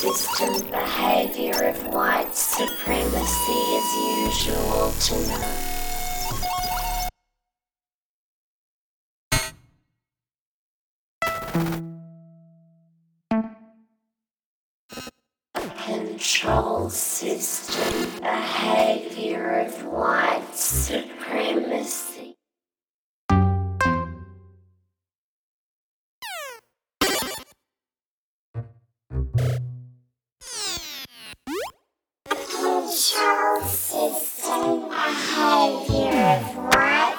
system behavior of white supremacy is usual to know. Control system behavior of white supremacy. Control system behavior of white